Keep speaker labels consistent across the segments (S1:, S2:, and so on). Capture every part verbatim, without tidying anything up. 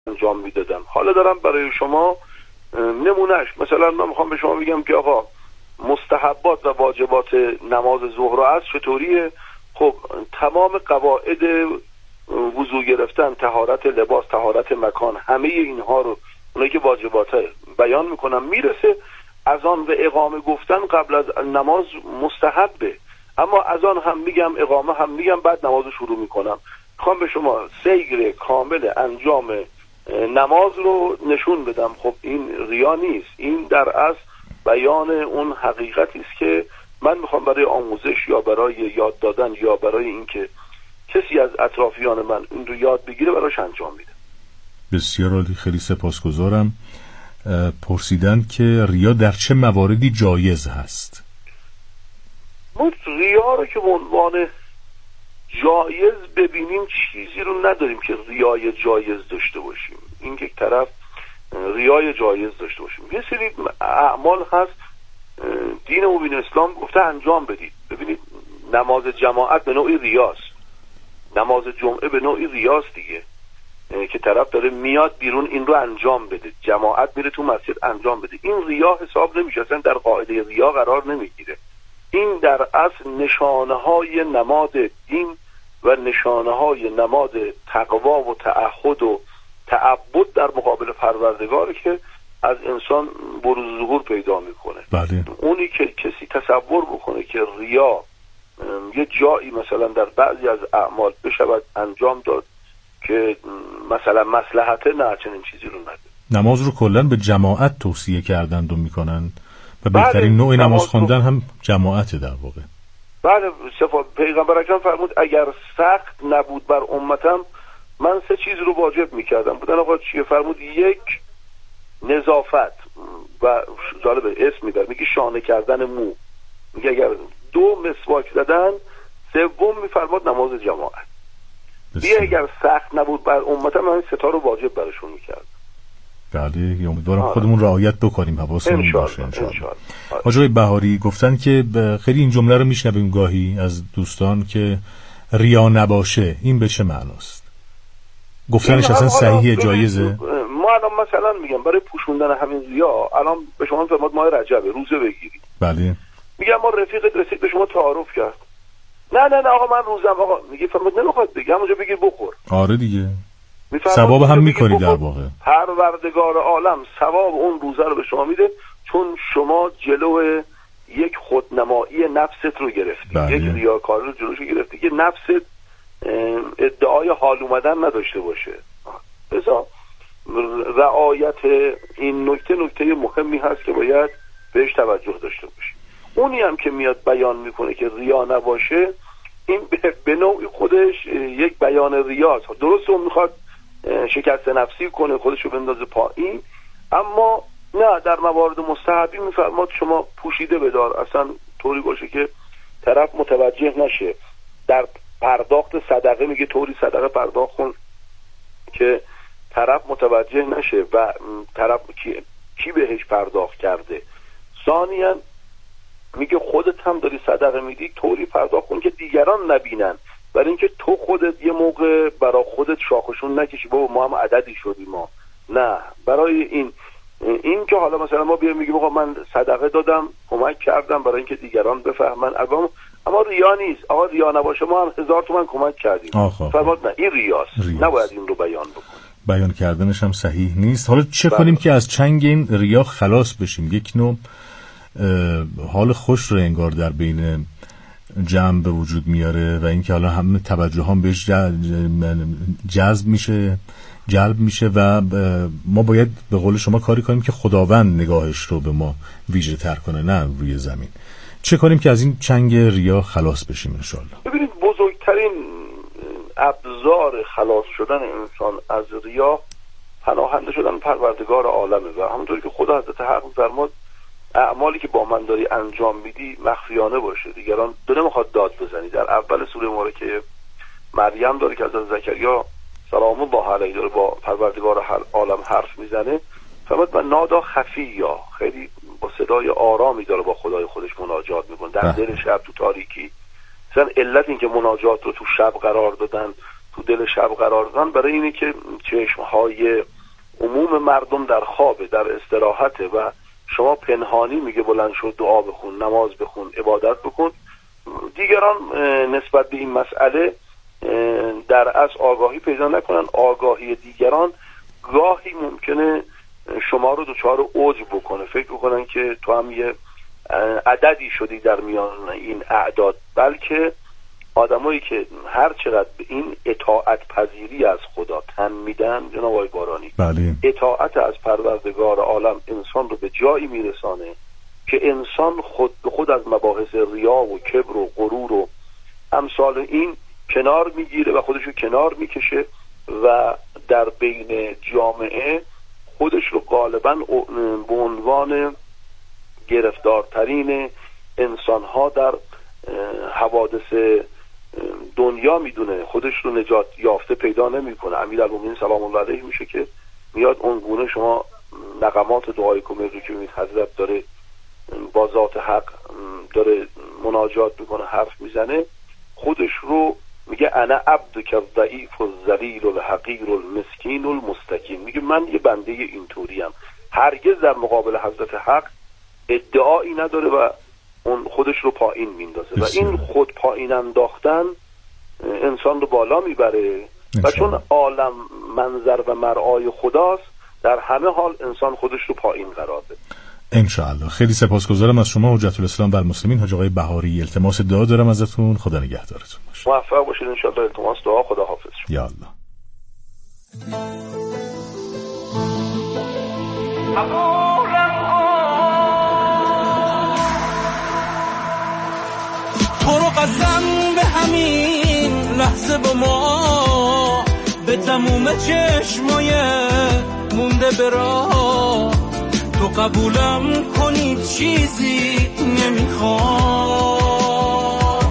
S1: انجام میدادم. حالا دارم برای شما نمونهش، مثلا من میخوام به شما بگم که آقا مستحبات و واجبات نماز ظهر و عصر چطوریه. خب تمام قواعد وضو گرفتن، طهارت لباس، طهارت مکان، همه اینها رو اونایی که واجباته بیان میکنم. میرسه اذان و اقامه گفتن قبل از نماز مستحبه، اما اذان هم میگم، اقامه هم میگم، بعد نماز شروع میکنم. میخوام به شما سیر کامل انجام نماز رو نشون بدم. خب این ریا نیست، این در اصل بیان اون حقیقتی است که من میخوام برای آموزش یا برای یاد دادن یا برای اینکه کسی از اطرافیان من این رو یاد بگیره براش انجام میدم.
S2: بسیار عالی، خیلی سپاسگزارم. پرسیدن که ریا در چه مواردی جایز هست؟
S1: ما ریا رو که به عنوان جایز ببینیم چیزی رو نداریم که ریای جایز داشته باشیم. این که یک طرف ریای جایز داشته باشیم. یه سری اعمال هست دین مبین اسلام گفته انجام بدید. ببینید نماز جماعت به نوعی ریاست، نماز جمعه به نوعی ریاست دیگه، که طرف داره میاد بیرون این رو انجام بده، جماعت میره تو مسجد انجام بده. این ریا حساب نمیشه، اصلا در قاعده ریا قرار نمیگیره. این در اصل نشانه های نماد دین و نشانه های نماد تقوا و تعهد و تعبد در مقابل پروردگار که از انسان بروز ظهور پیدا میکنه.
S2: بله.
S1: اونی که کسی تصور بکنه که ریا یه جایی مثلا در بعضی از اعمال بشود انجام داد که مثلا مصلحته، نه، چنین چیزی رو نده.
S2: نماز رو کلن به جماعت توصیه کردند و میکنن و بهترین
S1: بله،
S2: نوع نماز خواندن
S1: رو...
S2: هم جماعته در واقع.
S1: بله، صفا پیغمبر اکرم فرمود اگر سخت نبود بر امتم من سه چیز رو واجب میکردم. بودن آقا چیه؟ فرمود یک، نظافت، و جالبه اسم میبر، میگه شانه کردن مو، میگه اگر دو، مسواک زدن، سوم میفرماد نماز جماعت. دیگه اگر سخت نبود بر امتم من سه تا رو واجب برشون میکردم.
S2: بله، امیدوارم خودمون رعایت بکنیم، حواسمون باشه ان شاء الله. حاج آقای بهاری گفتن که خیلی این جمله رو میشنویم گاهی از دوستان که ریا نباشه، این به چه معناست؟ گفتنش اصلا صحیحه، جایزه؟
S1: ما الان مثلا میگم برای پوشوندن همین ریا، الان به شما فرماد ماه رجبه، روزه بگیرید.
S2: بله.
S1: میگم ما رفیقت رسید به شما تعارف کرد، نه نه نه آقا من روزم، آقا میگه فرمود نمیخواد بگی، همونجا بگیر بخور.
S2: آره دیگه، ثواب هم میکنی در واقع.
S1: پروردگار عالم ثواب اون روزه رو به شما میده، چون شما جلو یک خودنمایی نفست رو گرفتی. بله. یک ریاکاری رو جلوش گرفتی که نفست ادعای حال اومدن نداشته باشه. بذار رعایت این نکته نکته مهمی هست که باید بهش توجه داشته باشی. اونی هم که میاد بیان میکنه که ریا نباشه، این به نوعی خودش یک بیان ریاست. درست اون میخواد شکست نفسی کنه، خودشو بندازه پایین، اما نه، در موارد مستحبی میفرماد شما پوشیده بدار، اصلا طوری باشه که طرف متوجه نشه. در پرداخت صدقه میگه طوری صدقه پرداخت کن که طرف متوجه نشه و طرف کی, کی بهش پرداخت کرده. ثانیاً میگه خودت هم داری صدقه میدی، طوری پرداخت کن که دیگران نبینن، برای اینکه تو خودت یه موقع برای خودت شاخشون نکشی بابا ما هم عددی شدیم ما. نه، برای این این که حالا مثلا ما بیایم میگیم آقا من صدقه دادم، کمک کردم برای اینکه دیگران بفهمن، اما اما ریا نیست. آقا ریا نباشه ما هم هزار تومن کمک کردیم. فرمود نه، این ریاست، ریاست. نباید این رو بیان بکنیم.
S2: بیان کردنش هم صحیح نیست. حالا چه بله. کنیم که از چنگ این ریا خلاص بشیم؟ یک نوع حال خوش رو انگار در بین جمع به وجود میاره و اینکه حالا همه توجه هم بهش جذب میشه، جلب میشه و ما باید به قول شما کاری کنیم که خداوند نگاهش رو به ما ویژه تر کنه، نه روی زمین. چه کنیم که از این چنگ ریا خلاص بشیم ان شاء الله؟
S1: ببینید بزرگترین ابزار خلاص شدن انسان از ریا پناهنده شدن پروردگار عالمه و همونطوری که خدا حضرت حق فرمود اعمالی که با من داری انجام میدی مخفیانه باشه، دیگران تو نمیخواد داد بزنی. در اول سوره مبارکه مریم داره که حضرت زکریا سلام الله علیه داره با پروردگار عالم حرف میزنه، فرمود من نادا خفیا، خیلی با صدای آرامی داره با خدای خودش مناجات میکنه در دل شب تو تاریکی. مثلا علت این که مناجات رو تو شب قرار دادن، تو دل شب قرار دادن برای اینه که چشمهای عموم مردم در خوابه، در استراحته و شما پنهانی میگه بلند شد دعا بخون، نماز بخون، عبادت بکن. دیگران نسبت به این مسئله در اصل آگاهی پیدا نکنن. آگاهی دیگران گاهی ممکنه شما رو دچار عجب بکنه، فکر بکنن که تو هم یه عددی شدی در میان این اعداد، بلکه آدمایی که هر چقدر به این اطاعت پذیری از خدا تن میدن، جناب آقای بارانی،
S2: بله.
S1: اطاعت از پروردگار عالم انسان رو به جایی میرسانه که انسان خود به خود از مباحث ریا و کبر و غرور و امثال این کنار میگیره و خودش رو کنار میکشه و در بین جامعه خودش رو غالبا به عنوان گرفتارترین انسانها در حوادث دنیا میدونه، خودش رو نجات یافته پیدا نمیکنه. امیرالمومنین سلام الله علیه میشه که میاد اون گونه شما نغمات دعای کمر رو که میبینید حضرت داره با ذات حق داره مناجات میکنه، حرف میزنه، خودش رو میگه انا عبدک الضعیف الذلیل الحقیر المسکین المستکین، میگه من یه بنده اینطوریم. هرگز در مقابل حضرت حق ادعایی نداره و اون خودش رو پایین میندازه و این خود پایین انداختن انسان رو بالا میبره و چون عالم منظر و مرآی خداست در همه حال انسان خودش رو پایین قرار بده.
S2: انشاءالله. خیلی سپاسگزارم از شما حجت الاسلام بر مسلمین حاج آقای بهاری. التماس دعا دارم ازتون، خدا نگهدارتون باشه.
S1: موفق باشید انشاءالله. التماس دعا، خدا حافظ شما.
S2: یا الله.
S3: تو رو قسم به همین لحظه با ما به تموم چشمای مونده برا تو قبولم کنی چیزی نمیخوام.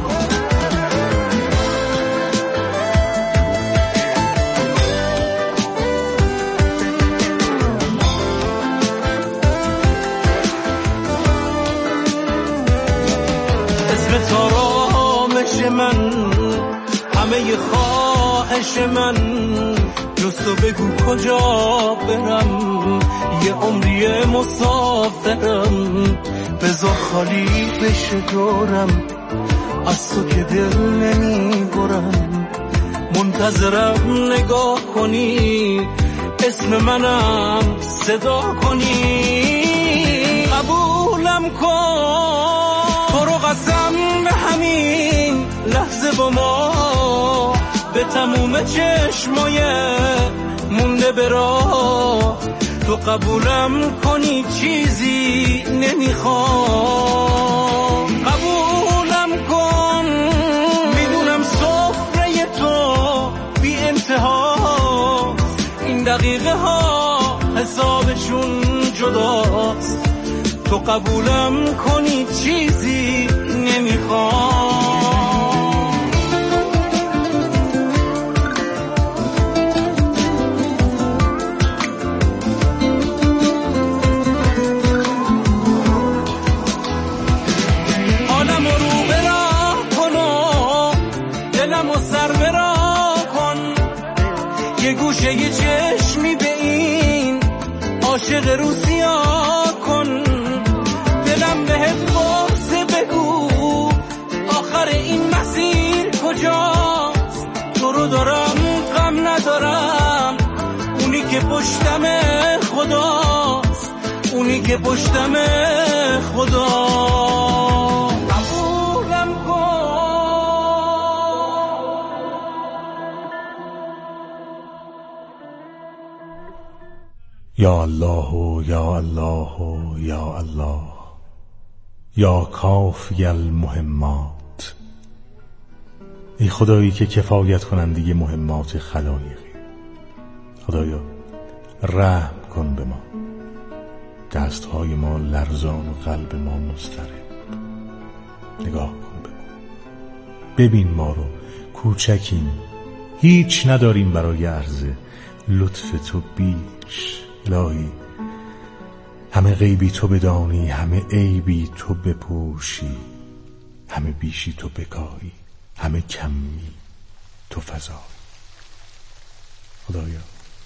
S3: اسم تارامش من همه خواهش من جستو بگو کجا برم، یه عمری مسافرم بذار خالی بشه دورم، از تو که دل نمیبرم، منتظرم نگاه کنی اسم منم صدا کنی، قبولم کن تو رو قسم به همین لحظه با ما به تموم چشمای مونده برا تو قبولم کنی چیزی نمیخوام. قبولم کن میدونم سفره تو بی انتها، این دقیقه ها حسابشون جداست، تو قبولم کنی چیزی نمیخوام. گوشه یه چشمی به این عاشق روسیا کن، دلم بهت واسه بگو آخر این مسیر کجاست، تو رو دارم غم ندارم، اونی که پشتم خداست، اونی که پشتم خداست. قبولم کن
S2: یا الله یا الله یا الله یا کافی المهمات. ای خدایی که کفایت کننده مهمات خلایقی، خدایا رحم کن به ما، دستهای ما لرزان و قلب ما مضطرب. نگاه کن به ما، ببین ما رو کوچکیم، هیچ نداریم برای عرضه لطف تو بیش. الهی همه غیبی تو بدانی، همه عیبی تو بپوشی، همه بیشی تو بکاهی، همه کمی تو فضایی. خدایا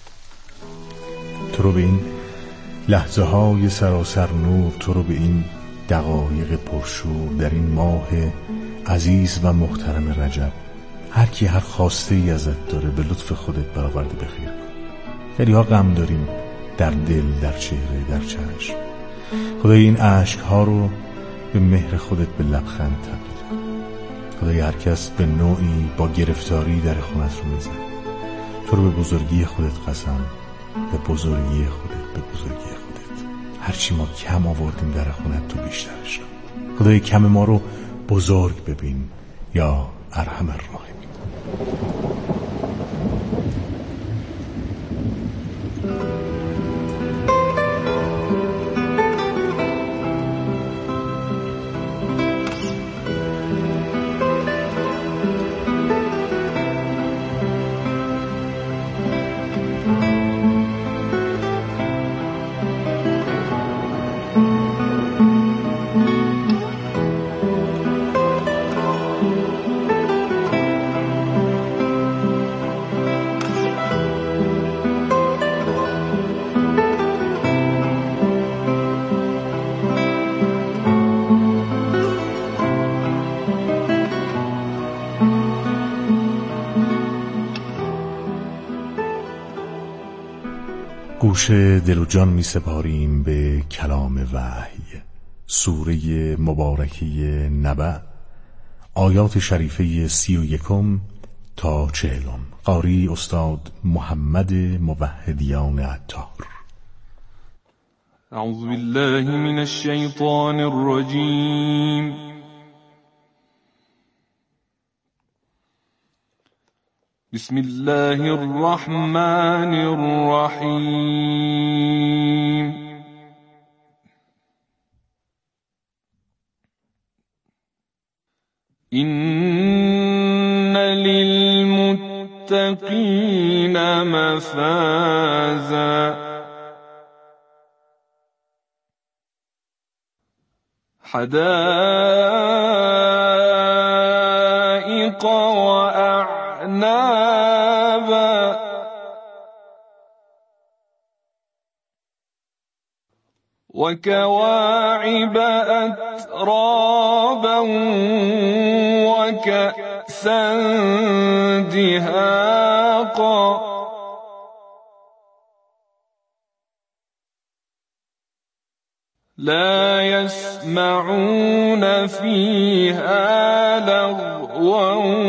S2: تو رو به این لحظه های سراسر نور، تو رو به این دقایق پرشور در این ماه عزیز و محترم رجب، هر کی هر خواسته ای ازت داره به لطف خودت برآورده بخیر کن. خیلی ها غم داریم در دل، در چهره، در چشم. خدای این عشق ها رو به مهر خودت به لبخند تبدیل کن. خدای هر کس به نوعی با گرفتاری در خونت رو میزن، تو رو به بزرگی خودت قسم، به بزرگی خودت، به بزرگی خودت هرچی ما کم آوردیم در خونت تو بیشترش کن. خدای کم ما رو بزرگ ببین یا ارحم الراحمین. گوش دل و جان می سپاریم به کلام وحی، سوره مبارکه نبأ، آیات شریفه سی و یکم تا چهلم. قاری استاد محمد موحدیان عطار.
S3: اعوذ بالله من الشیطان الرجیم. بسم الله الرحمن الرحیم. این للمتقین مفازا حدائق و أعنابا وكواعب أترابا وكأسا دهاقا لا يسمعون فيها لغوا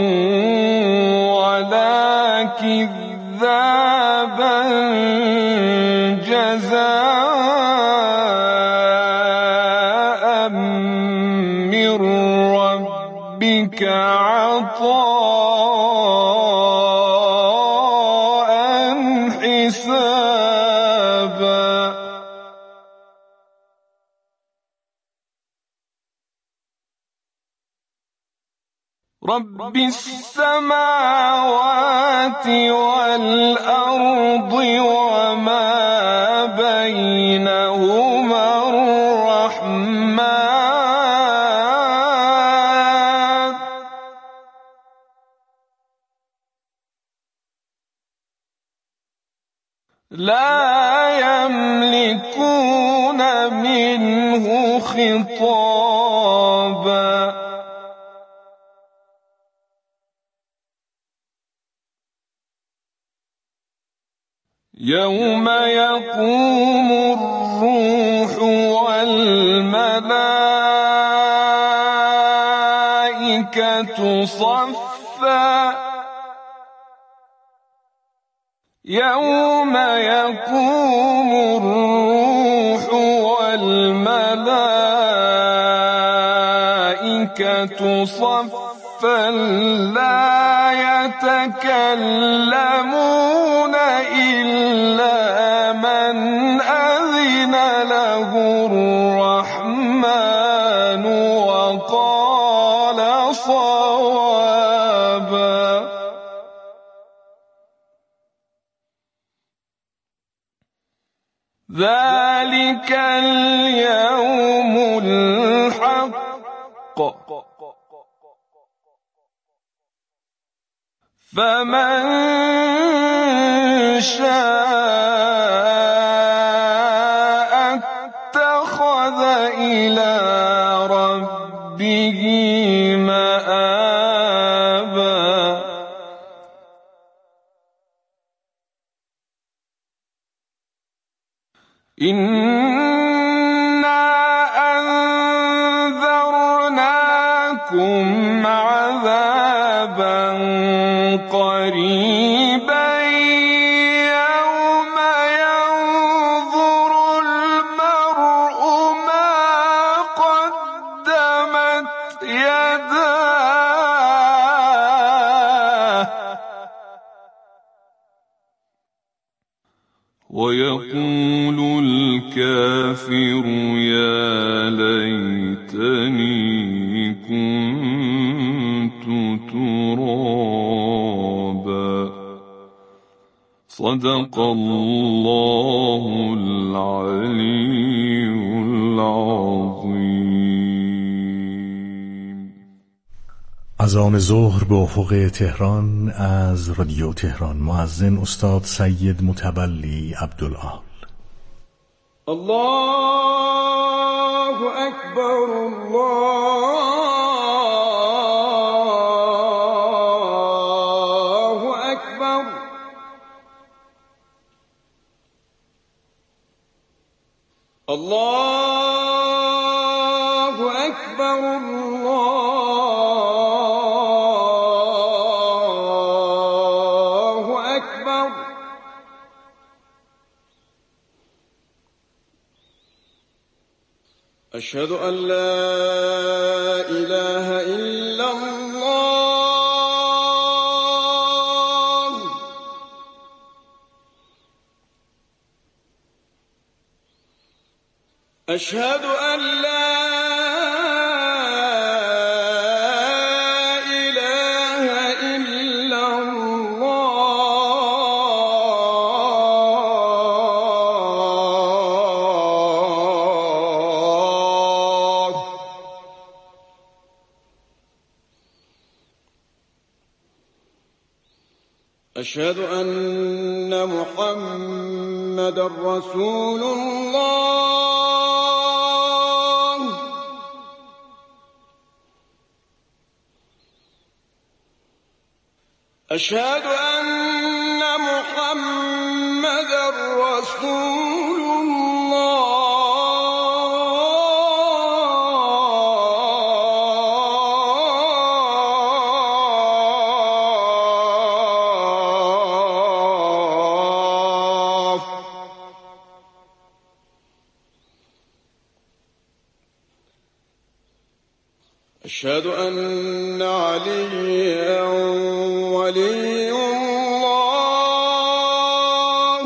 S3: ولا كذابا جزاء من ربك عطاء حسابا. رب السماوات والأرض وما بينهما الرحمن لا يملكون منه خطابا. يوم يقوم الروح والملائكة صفا يوم يقوم الروح والملائكة صفا لا يتكلمون إلا من أذن له الرحمن وقال صوابا. ذلك اليوم الحق فمن شاء اتخذ إلى ربه مآبا إنا أنذرناكم عذابا قريبا يوم ينظر المرء ما قدمت يداه ويقول الكافر يا ليتني كنت ترابا. صدق الله العلي العظيم.
S2: اذان ظهر به افق تهران از رادیو تهران. مؤذن استاد سید متولی عبدالعال.
S3: الله اکبر الله اکبر. الله اکبر الله اکبر. أشهد أن لا إله إلا الله. أشهد أن لا إله إلا الله. أشهد أن محمد رسول الله. أشهد أن محمد رسول الله. أشهد أن عليا ولي الله.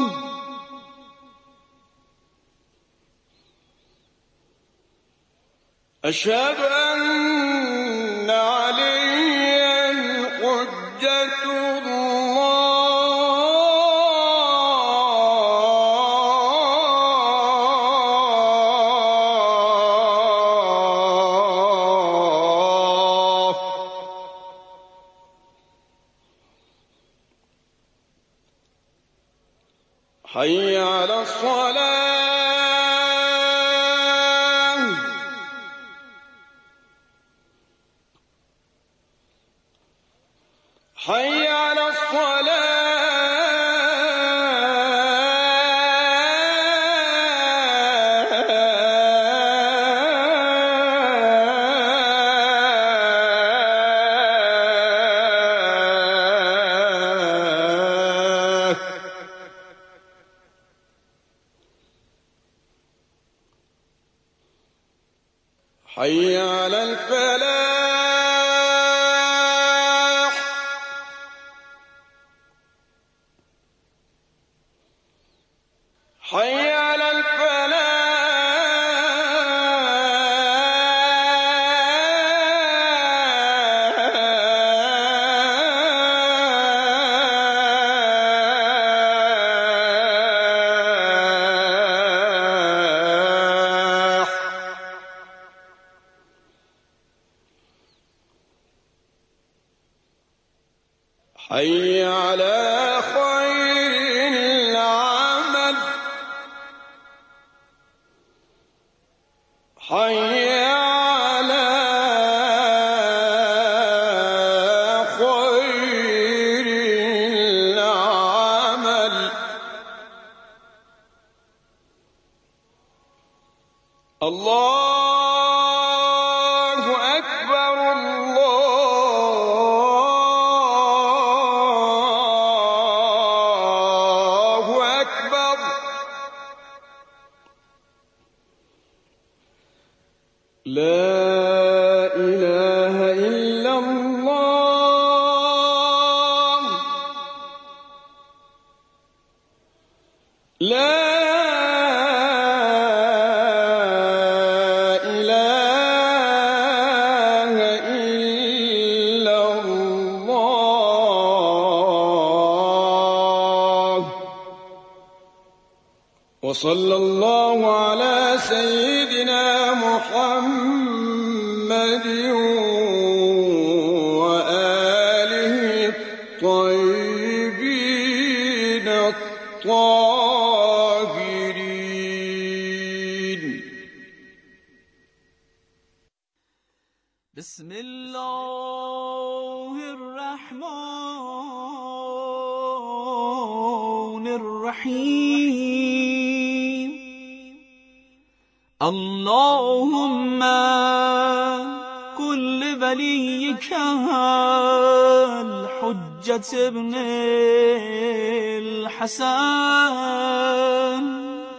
S3: أشهد أن عليا حجة الله. حي على الصلاة. حي على الصلاة. حي على الفلاح. حي على الفلاح. حي على خير حي على خير العمل الله أكبر الله أكبر لا إله إلا الله لا إله إلا الله وصلى الله على سيدنا محمد وآله الطيبين الطاهرين.
S4: بسم الله الرحمن الرحيم. اللهم كل وليك الحجة ابن الحسن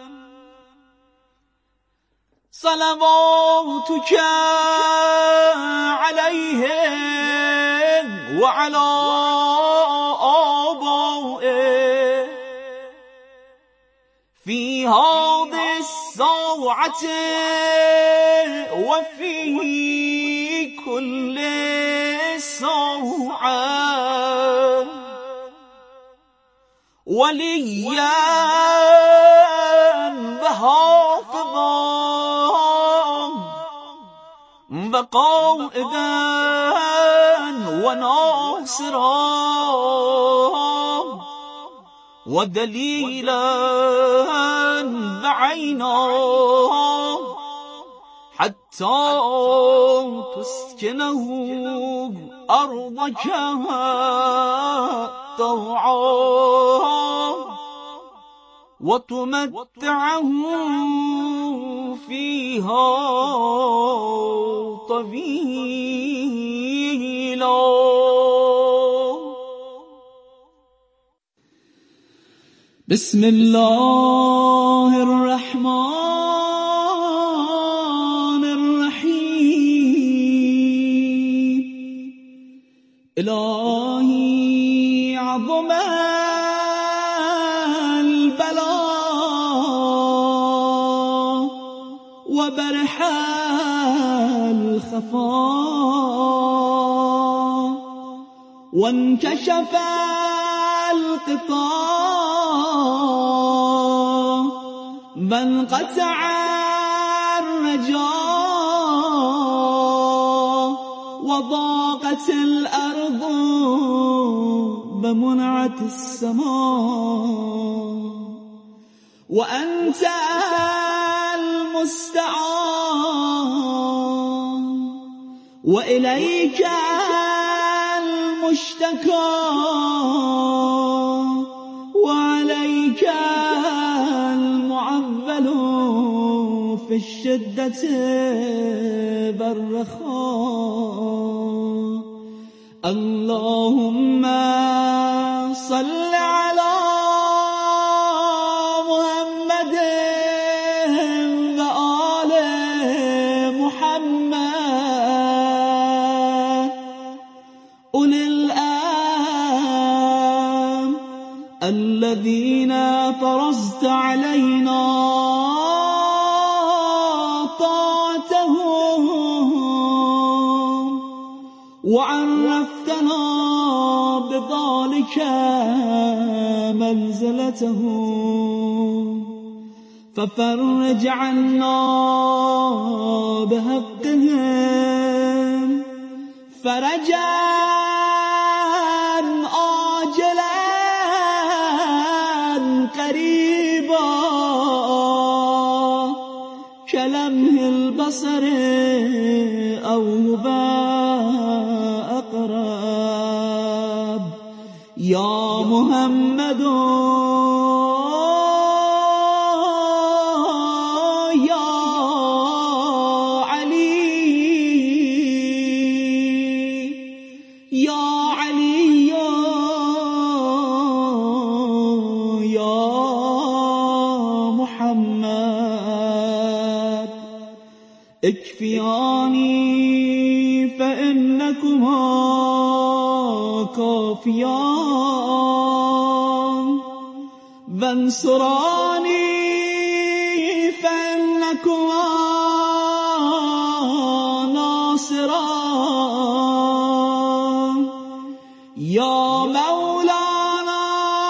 S4: صلواتك عليه وعلى آبائه في هذه الساعة وفي كل ساعة وليا وحافظا وقائدا وناصرا ودليلا بعينا حتى تسكنه أرضك طوعا وتمتعه فيها طويلا. بسم الله الرحمن الرحيم. إلهي عظم البلاء وبرح الخفاء وانكشف القطاع وانقطع الرجاء وضاقت الأرض بمنعة السماء وأنت المستعان وإليك المشتكى وعليك المعول في الشدة بالرخاء. اللهم صل على محمد وآل محمد أولي الأمر الذين فرضت علينا وعرفتنا بذلك منزلته ففرج عنا بحقهم فرجا عاجلا قريبا كلمه البصر أو هو أقرب يا محمد يا علي يا علي يا محمد اكفياني فإنكما كافيان وانصراني فإنكما ناصران يا مولانا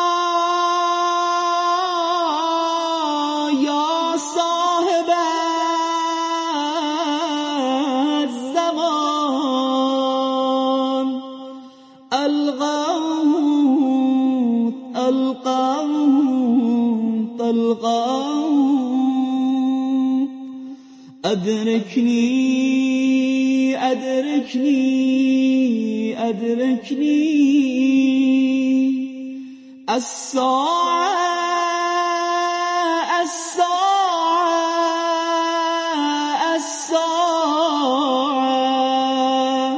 S4: يا صاحب الزمان الغوث القوث الغوث أدركني أدركني أدركني الساعة الساعة الساعة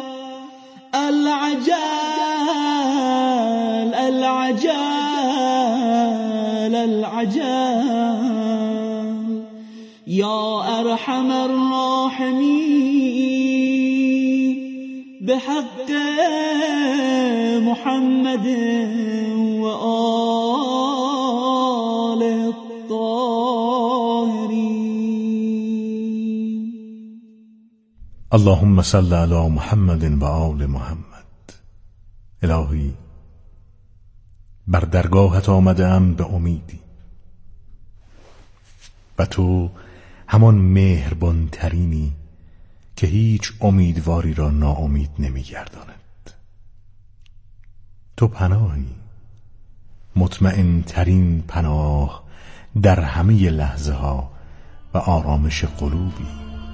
S4: العجل العجل العجل يا أرحم الراحمين بحق محمد وآل الطاهرين
S2: اللهم صل على محمد و آل محمد. الهی بر درگاهت آمدم به امیدی و تو همان مهربان ترینی که هیچ امیدواری را ناامید نمیگرداند. تو پناهی، مطمئن ترین پناه در همه لحظه ها و آرامش قلوبی.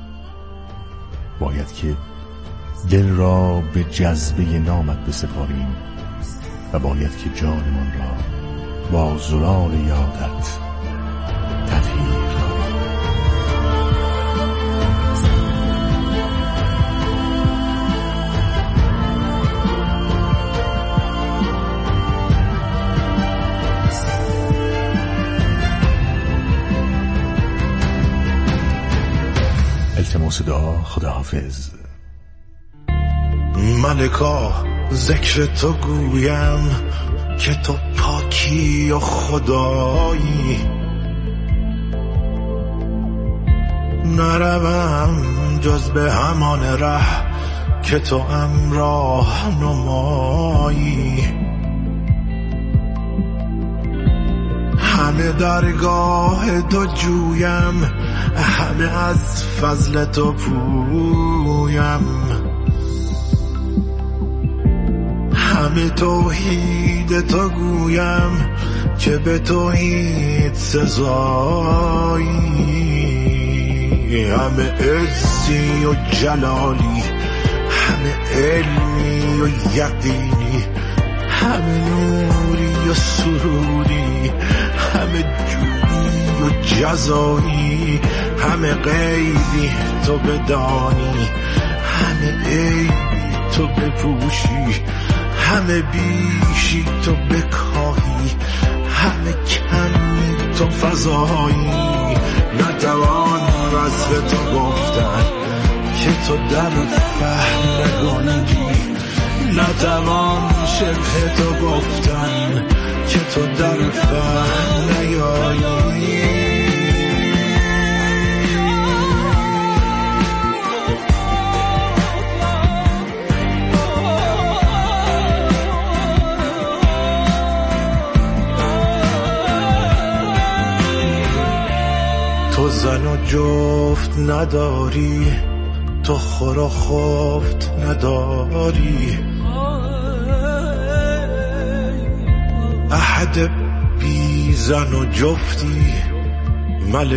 S2: باید که دل را به جذبه نامت بسپاریم و باید که جانمان را با زلال یادت تطهیر کنیم. التماس دعا. خداحافظ.
S5: ملکا ذکر تو گویم که تو پاکی و خدایی، نروم جز به همان ره که تو امراه نمایی. همه درگاه تو جویم، همه از فضل تو پویم، همه توحید تو گویم که به توحید سزایی. همه عزی و جلالی، همه علمی و یقینی، همه نوری و سروری، همه جویی و جزایی، همه غیبی تو بدانی، همه عیبی تو بپوشی، همه بیشی تو بکاهی، همه کمی تو فضایی. نتوان وصف تو گفتن که تو در فهم نگنجی، نتوان شبه تو گفتن که تو در فهم نیایی. تو زن و جفت نداری، تو خور و خفت نداری، احد بی زن و جفتی ملک